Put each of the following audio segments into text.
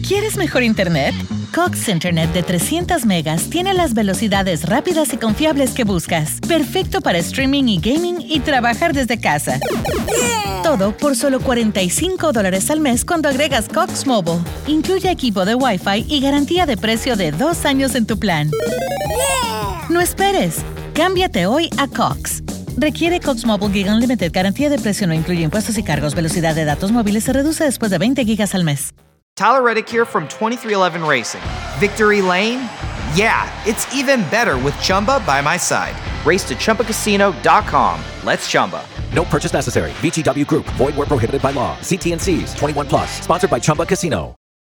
¿Quieres mejor internet? Cox Internet de 300 megas tiene las velocidades rápidas y confiables que buscas. Perfecto para streaming y gaming y trabajar desde casa. Todo por solo $45 al mes cuando agregas Cox Mobile. Incluye equipo de Wi-Fi y garantía de precio de 2 años en tu plan. No esperes. Cámbiate hoy a Cox. Requiere Cox Mobile Gig Unlimited. Garantía de precio no incluye impuestos y cargos. Velocidad de datos móviles se reduce después de 20 gigas al mes. Tyler Reddick here from 2311 Racing. Victory Lane? Yeah, it's even better with Chumba by my side. Race to ChumbaCasino.com. Let's Chumba. No purchase necessary. VGW Group. Void where prohibited by law. See T&Cs. 21 plus. Sponsored by Chumba Casino.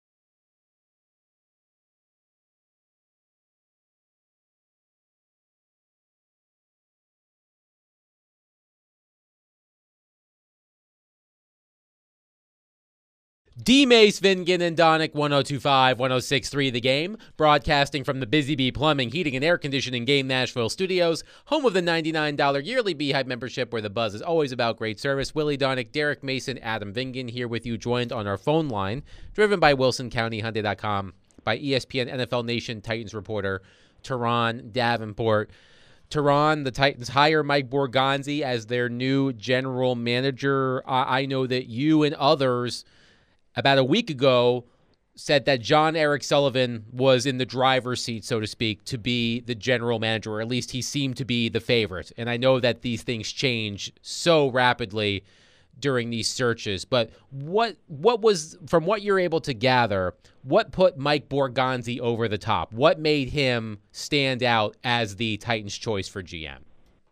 D. Mace, Vingan, and Donick, 102.5, 106.3 The Game, broadcasting from the Busy Bee Plumbing, Heating, and Air Conditioning Game Nashville studios, home of the $99 yearly Beehive membership where the buzz is always about great service. Willie Donick, Derek Mason, Adam Vingan here with you, joined on our phone line, driven by WilsonCountyHyundai.com, by ESPN NFL Nation Titans reporter Teron Davenport. Teron, the Titans hire Mike Borgonzi as their new general manager. I know that you and others about a week ago said that John Eric Sullivan was in the driver's seat, so to speak, to be the general manager, or at least he seemed to be the favorite. And I know that these things change so rapidly during these searches, but what was, from what you're able to gather, what put Mike Borgonzi over the top? What made him stand out as the Titans' choice for GM?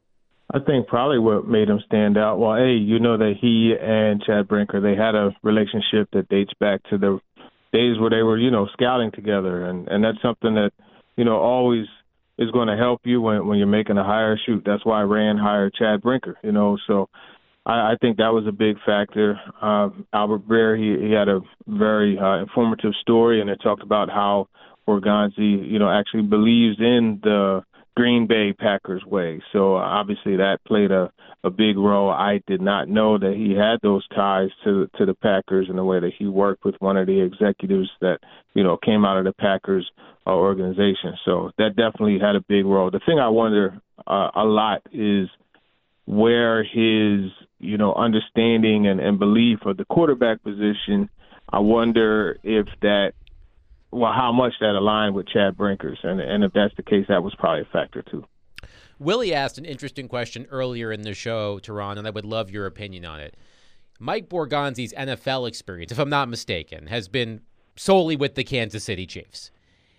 I think probably what made him stand out, well, you know that he and Chad Brinker, they had a relationship that dates back to the days where they were, scouting together. And that's something that, always is going to help you when you're making a hire. Shoot, that's why Rand hired Chad Brinker, so I think that was a big factor. Albert Breer, he had a very informative story, and it talked about how Borgonzi, actually believes in the Green Bay Packers way. So obviously that played a big role. I did not know that he had those ties to the Packers in the way that he worked with one of the executives that, came out of the Packers organization. So that definitely had a big role. The thing I wonder a lot is where his, understanding and belief of the quarterback position, I wonder if that, how much that aligned with Chad Brinker's. And if that's the case, that was probably a factor too. Willie asked an interesting question earlier in the show, Teron, and I would love your opinion on it. Mike Borgonzi's NFL experience, if I'm not mistaken, has been solely with the Kansas City Chiefs.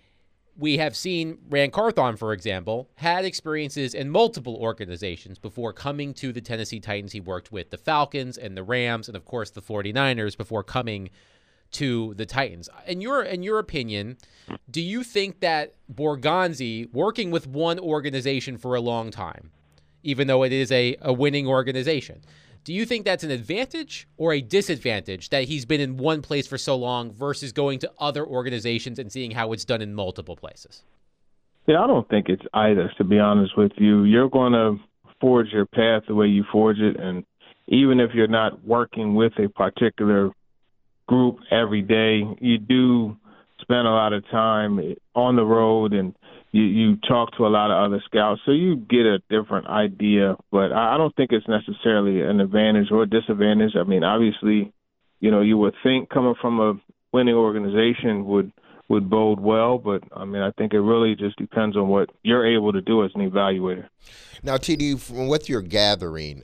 We have seen Rand Carthon, for example, had experiences in multiple organizations before coming to the Tennessee Titans. He worked with the Falcons and the Rams and, of course, the 49ers before coming to the Titans. In your opinion, do you think that Borgonzi, working with one organization for a long time, even though it is a winning organization, do you think that's an advantage or a disadvantage that he's been in one place for so long versus going to other organizations and seeing how it's done in multiple places? Yeah, I don't think it's either, to be honest with you. You're going to forge your path the way you forge it, and even if you're not working with a particular group every day, you do spend a lot of time on the road, and you talk to a lot of other scouts, so you get a different idea. But I don't think it's necessarily an advantage or a disadvantage. I mean, obviously, you would think coming from a winning organization would bode well, but I mean, I think it really just depends on what you're able to do as an evaluator. Now, TD, from what you're gathering,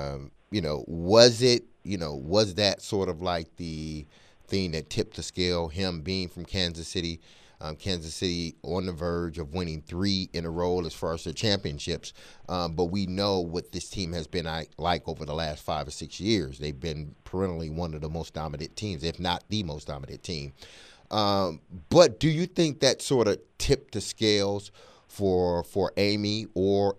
was that sort of like the thing that tipped the scale, him being from Kansas City on the verge of winning 3 in a row as far as their championships. But we know what this team has been like over the last 5 or 6 years. They've been perennially one of the most dominant teams, if not the most dominant team. But do you think that sort of tipped the scales for Amy or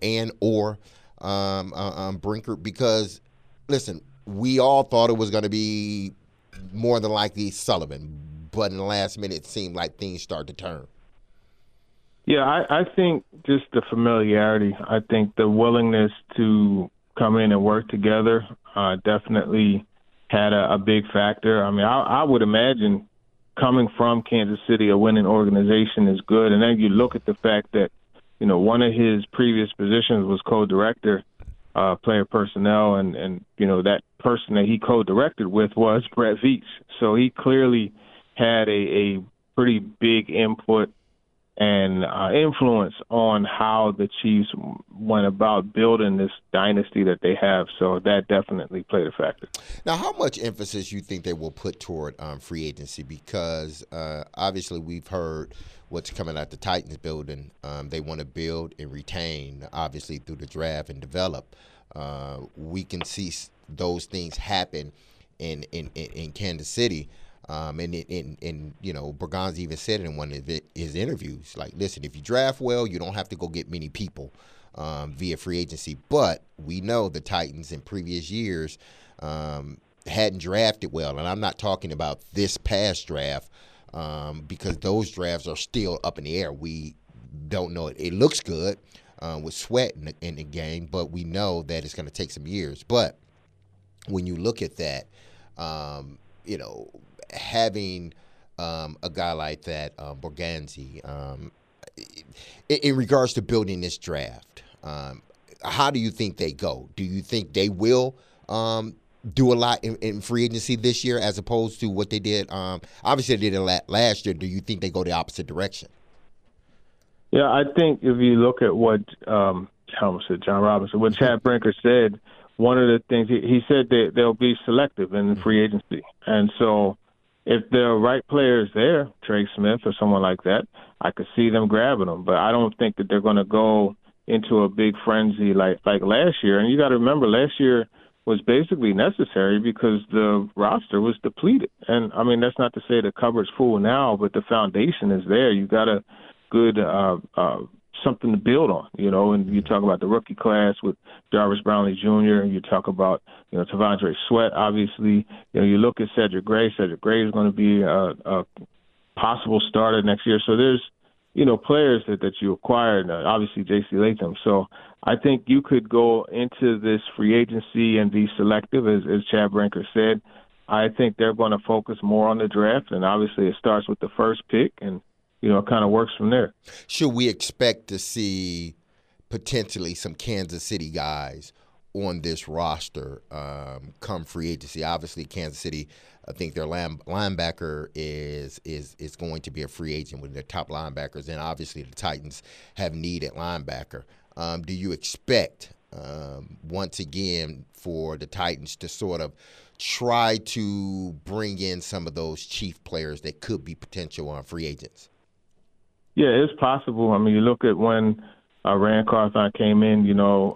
Brinker? Because, listen, we all thought it was going to be more than likely Sullivan, but in the last minute, it seemed like things started to turn. Yeah, I think just the familiarity. I think the willingness to come in and work together definitely had a big factor. I mean, I would imagine, coming from Kansas City, a winning organization, is good. And then you look at the fact that, one of his previous positions was co-director, player personnel, and that person that he co-directed with was Brett Veach. So he clearly had a pretty big input and influence on how the Chiefs went about building this dynasty that they have. So that definitely played a factor. Now, how much emphasis you think they will put toward free agency? Because obviously we've heard what's coming out the Titans building. They want to build and retain, obviously, through the draft and develop. We can see those things happen in Kansas City. And Borgonzi even said it in one of his interviews, like, listen, if you draft well, you don't have to go get many people via free agency. But we know the Titans in previous years hadn't drafted well. And I'm not talking about this past draft because those drafts are still up in the air. We don't know. It looks good with Sweat in the game, but we know that it's going to take some years. But when you look at that, having a guy like that, Borgonzi, in regards to building this draft, how do you think they go? Do you think they will do a lot in free agency this year as opposed to what they did? Obviously, they did a lot last year. Do you think they go the opposite direction? Yeah, I think if you look at what John Robinson, what Chad Brinker said, one of the things he said that they'll be selective in the free agency. And so if there are right players there, Trey Smith or someone like that, I could see them grabbing them. But I don't think that they're going to go into a big frenzy like last year. And you got to remember, last year was basically necessary because the roster was depleted. And, I mean, that's not to say the cupboard's full now, but the foundation is there. You got a good something to build on, and you talk about the rookie class with Jarvis Brownlee Jr., and you talk about, T'Vondre Sweat, obviously. You look at Cedric Gray. Cedric Gray is going to be a possible starter next year. So there's, players that you acquired, obviously J.C. Latham. So I think you could go into this free agency and be selective, as Chad Brinker said. I think they're going to focus more on the draft, and obviously it starts with the first pick, and it kind of works from there. Should we expect to see potentially some Kansas City guys on this roster come free agency? Obviously, Kansas City, I think their linebacker is going to be a free agent with their top linebackers, and obviously the Titans have needed linebacker. Do you expect, once again, for the Titans to sort of try to bring in some of those chief players that could be potential free agents? Yeah, it's possible. I mean, you look at when Rand Carthon came in,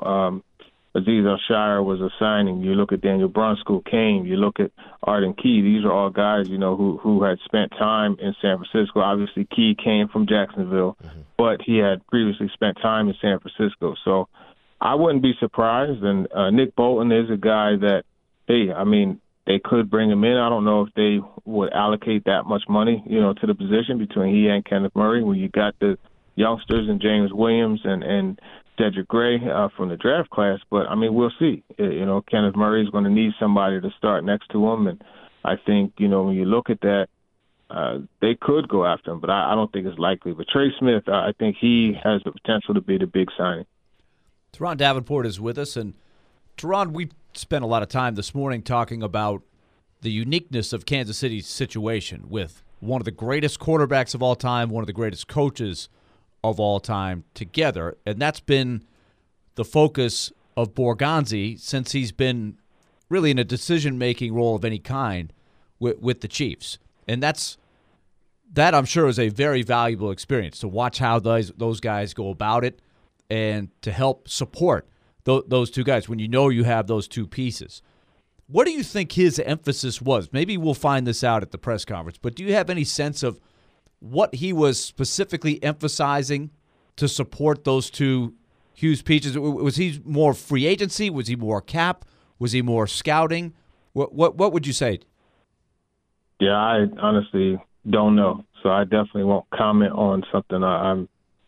Aziz Al-Shire was a signing. You look at Daniel Brunskill came. You look at Arden Key. These are all guys, who had spent time in San Francisco. Obviously, Key came from Jacksonville, but he had previously spent time in San Francisco. So I wouldn't be surprised. And Nick Bolton is a guy that, they could bring him in. I don't know if they would allocate that much money, to the position between he and Kenneth Murray when you got the youngsters and James Williams and Cedric Gray from the draft class. But, we'll see. Kenneth Murray is going to need somebody to start next to him. And I think, when you look at that, they could go after him, but I don't think it's likely. But Trey Smith, I think he has the potential to be the big signing. Teron Davenport is with us. And, Teron, we spent a lot of time this morning talking about the uniqueness of Kansas City's situation with one of the greatest quarterbacks of all time, one of the greatest coaches of all time together. And that's been the focus of Borgonzi since he's been really in a decision-making role of any kind with the Chiefs. And that I'm sure is a very valuable experience to watch how those guys go about it and to help support those two guys when you have those two pieces. What do you think his emphasis was? Maybe we'll find this out at the press conference, but do you have any sense of what he was specifically emphasizing to support those two huge pieces? Was he more free agency? Was he more cap? Was he more scouting? What would you say? Yeah, I honestly don't know. So I definitely won't comment on something I'm,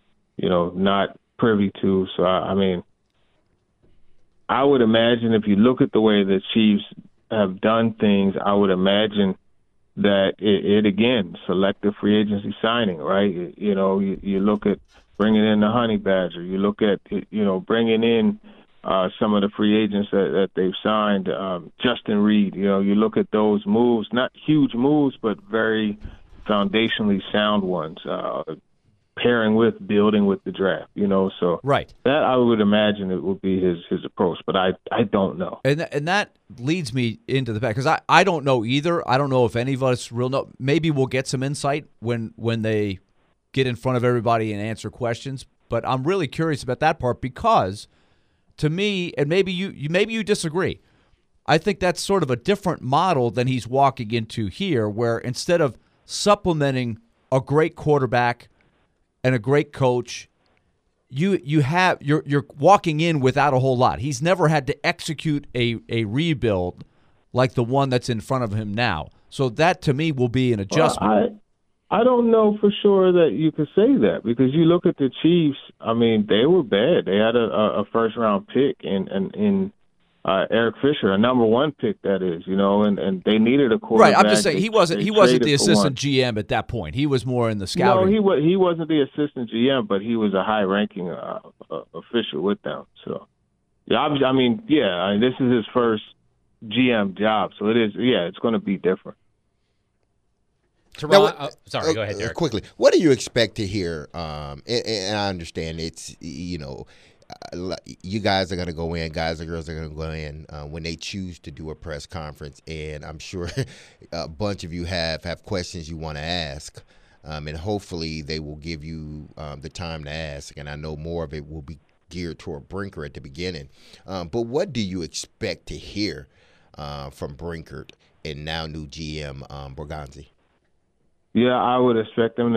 not privy to. So, I would imagine if you look at the way the Chiefs have done things, I would imagine that it again, selective free agency signing, right? You look at bringing in the Honey Badger. You look at, bringing in some of the free agents that they've signed, Justin Reed. You look at those moves, not huge moves, but very foundationally sound ones, building with the draft, so right. That I would imagine it would be his approach, but I don't know. And that leads me into the fact, because I don't know either. I don't know if any of us real know. Maybe we'll get some insight when they get in front of everybody and answer questions, but I'm really curious about that part, because to me, and maybe you disagree, I think that's sort of a different model than he's walking into here, where instead of supplementing a great quarterback and a great coach, you're walking in without a whole lot. He's never had to execute a rebuild like the one that's in front of him now. So that to me will be an adjustment. Well, I don't know for sure that you could say that, because you look at the Chiefs. I mean, they were bad. They had a first round pick in Eric Fisher, a number one pick, that is, and they needed a quarterback. Right, I'm just saying he wasn't the assistant GM at that point. He was more in the scouting. No, he wasn't the assistant GM, but he was a high-ranking official with them. So, this is his first GM job, so it is. Yeah, it's going to be different. Now, sorry, go ahead, Derek. Quickly, what do you expect to hear? And I understand it's you guys are going to go in, guys and girls are going to go in when they choose to do a press conference, and I'm sure a bunch of you have questions you want to ask, and hopefully they will give you the time to ask, and I know more of it will be geared toward Brinker at the beginning. But what do you expect to hear from Brinkert and now new GM Borgonzi? Yeah, I would expect them to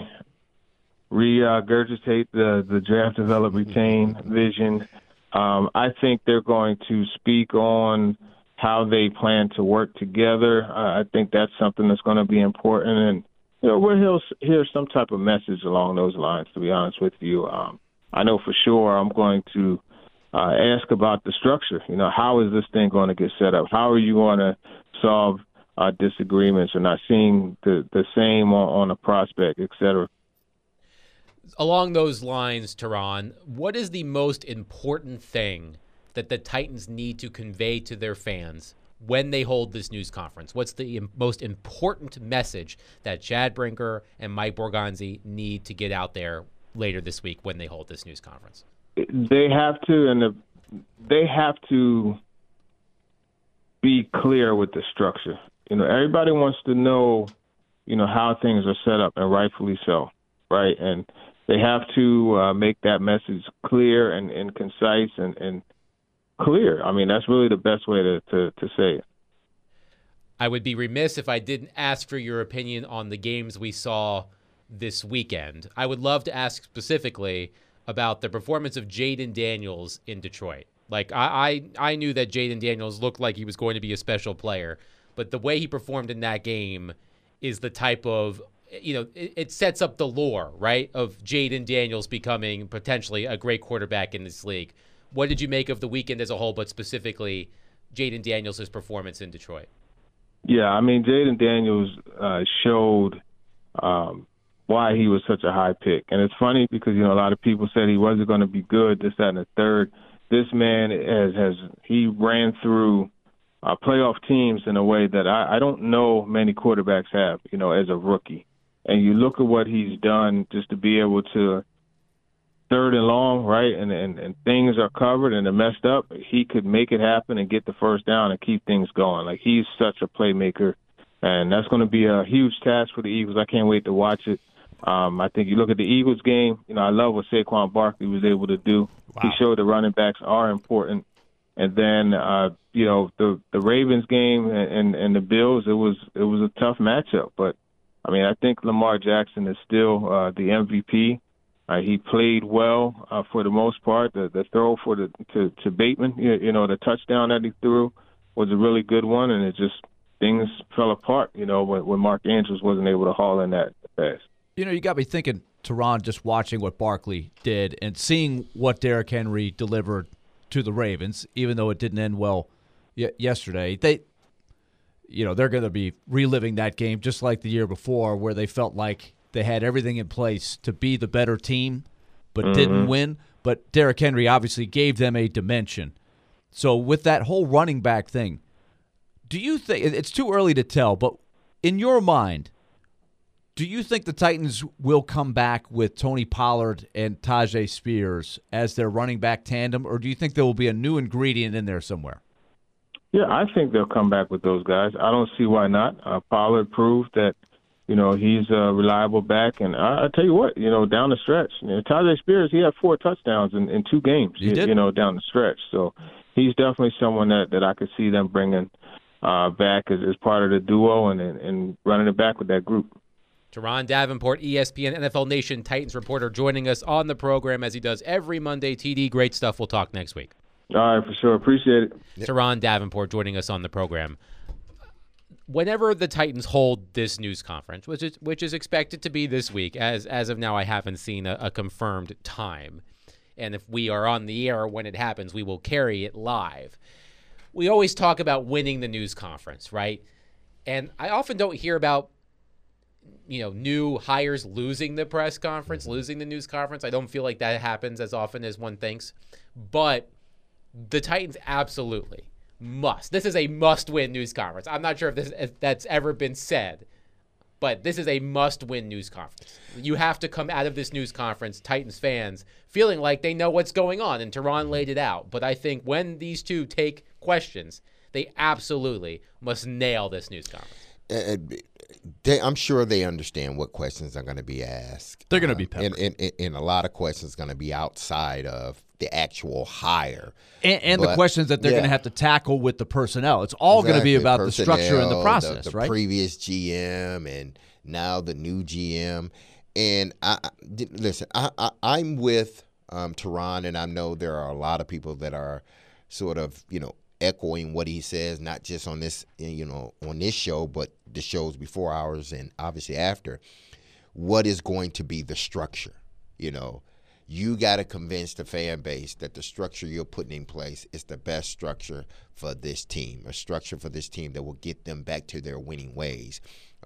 regurgitate the draft, develop, retain vision. I think they're going to speak on how they plan to work together. I think that's something that's going to be important, and we'll hear some type of message along those lines. To be honest with you, I know for sure I'm going to ask about the structure. How is this thing going to get set up? How are you going to solve disagreements or not seeing the same on a prospect, et cetera? Along those lines, Teron, what is the most important thing that the Titans need to convey to their fans when they hold this news conference? What's the most important message that Chad Brinker and Mike Borgonzi need to get out there later this week when they hold this news conference? They have to be clear with the structure. Everybody wants to know, how things are set up, and rightfully so, right? And they have to make that message clear and concise and clear. I mean, that's really the best way to say it. I would be remiss if I didn't ask for your opinion on the games we saw this weekend. I would love to ask specifically about the performance of Jayden Daniels in Detroit. Like, I knew that Jayden Daniels looked like he was going to be a special player, but the way he performed in that game is the type of, it sets up the lore, right, of Jayden Daniels becoming potentially a great quarterback in this league. What did you make of the weekend as a whole, but specifically Jayden Daniels' performance in Detroit? Yeah, I mean, Jayden Daniels showed why he was such a high pick. And it's funny because, a lot of people said he wasn't going to be good, this, that, and the third. This man he ran through playoff teams in a way that I don't know many quarterbacks have, as a rookie. And you look at what he's done just to be able to third and long, right, and things are covered and they're messed up. He could make it happen and get the first down and keep things going. Like, he's such a playmaker, and that's going to be a huge task for the Eagles. I can't wait to watch it. I think you look at the Eagles game, I love what Saquon Barkley was able to do. Wow. He showed the running backs are important. And then, the Ravens game and the Bills, it was a tough matchup. But, I mean, I think Lamar Jackson is still the MVP. He played well for the most part. The throw to Bateman, the touchdown that he threw was a really good one, and it just things fell apart, when Mark Andrews wasn't able to haul in that pass. You got me thinking, Teron, just watching what Barkley did and seeing what Derrick Henry delivered to the Ravens, even though it didn't end well yesterday. they're going to be reliving that game just like the year before, where they felt like they had everything in place to be the better team but didn't win. But Derrick Henry obviously gave them a dimension. So with that whole running back thing, do you think – it's too early to tell, but in your mind, do you think the Titans will come back with Tony Pollard and Tyjae Spears as their running back tandem, or do you think there will be a new ingredient in there somewhere? Yeah, I think they'll come back with those guys. I don't see why not. Pollard proved that, he's a reliable back. And I tell you what, down the stretch, Tyjae Spears, he had 4 touchdowns in 2 games, down the stretch. So he's definitely someone that I could see them bringing back as part of the duo and running it back with that group. Teron Davenport, ESPN NFL Nation Titans reporter, joining us on the program as he does every Monday. TD, great stuff. We'll talk next week. All right, for sure. Appreciate it. Teron Davenport joining us on the program. Whenever the Titans hold this news conference, which is expected to be this week, as of now I haven't seen a confirmed time, and if we are on the air when it happens, we will carry it live. We always talk about winning the news conference, right? And I often don't hear about new hires losing the press conference, losing the news conference. I don't feel like that happens as often as one thinks. But the Titans absolutely must. This is a must-win news conference. I'm not sure if that's ever been said, but this is a must-win news conference. You have to come out of this news conference, Titans fans, feeling like they know what's going on, and Teron laid it out. But I think when these two take questions, they absolutely must nail this news conference. I'm sure they understand what questions are going to be asked. They're going to be peppered. And a lot of questions going to be outside of the actual hire. And the questions that they're going to have to tackle with the personnel. It's all going to be about the structure and the process, the right? Previous GM and now the new GM. And I'm with Teron, and I know there are a lot of people that are sort of, echoing what he says, not just on this, on this show, but the shows before ours and obviously after. What is going to be the structure? You got to convince the fan base that the structure you're putting in place is the best structure for this team, a structure for this team that will get them back to their winning ways.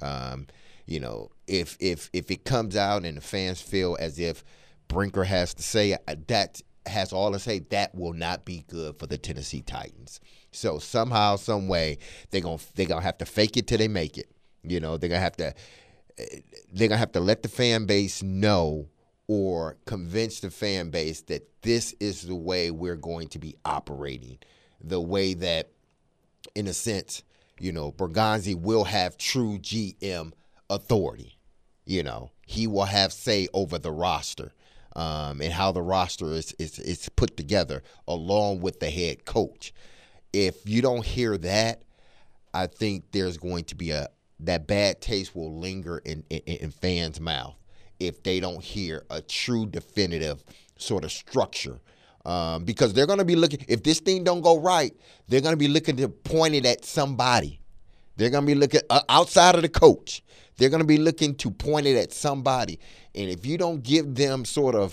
If it comes out and the fans feel as if Brinker has to say that has all to say, that will not be good for the Tennessee Titans. So somehow, some way, they're gonna have to fake it till they make it. They're gonna have to let the fan base know, or convince the fan base that this is the way we're going to be operating, the way that, in a sense, Borgonzi will have true GM authority. He will have say over the roster. And how the roster is put together along with the head coach. If you don't hear that, I think there's going to be that bad taste will linger in fans' mouth if they don't hear a true definitive sort of structure. Because they're going to be looking, if this thing don't go right, they're going to be looking to point it at somebody. They're going to be looking outside of the coach. They're going to be looking to point it at somebody. And if you don't give them sort of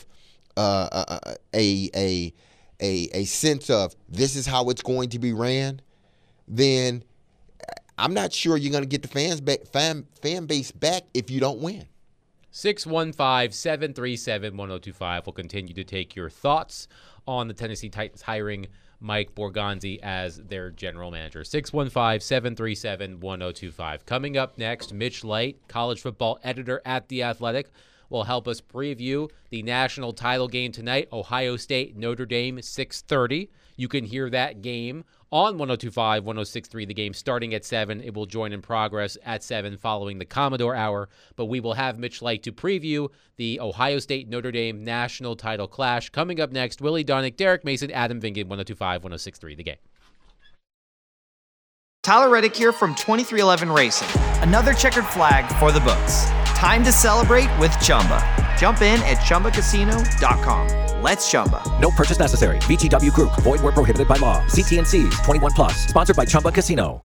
a sense of this is how it's going to be ran, then I'm not sure you're going to get the fan base back if you don't win. 615-737-1025 will continue to take your thoughts on the Tennessee Titans hiring Mike Borgonzi as their general manager. 615-737-1025. Coming up next, Mitch Light, college football editor at The Athletic, will help us preview the national title game tonight, Ohio State, Notre Dame, 6:30. You can hear that game on 102.5, 106.3, the game starting at 7. It will join in progress at 7 following the Commodore Hour. But we will have Mitch Light to preview the Ohio State-Notre Dame national title clash. Coming up next, Willie Donick, Derek Mason, Adam Vingan, 102.5, 106.3, the game. Tyler Reddick here from 2311 Racing. Another checkered flag for the books. Time to celebrate with Chumba. Jump in at ChumbaCasino.com. Let's Chumba. No purchase necessary. VGW Group. Void where prohibited by law. See T&Cs. 21+. Sponsored by Chumba Casino.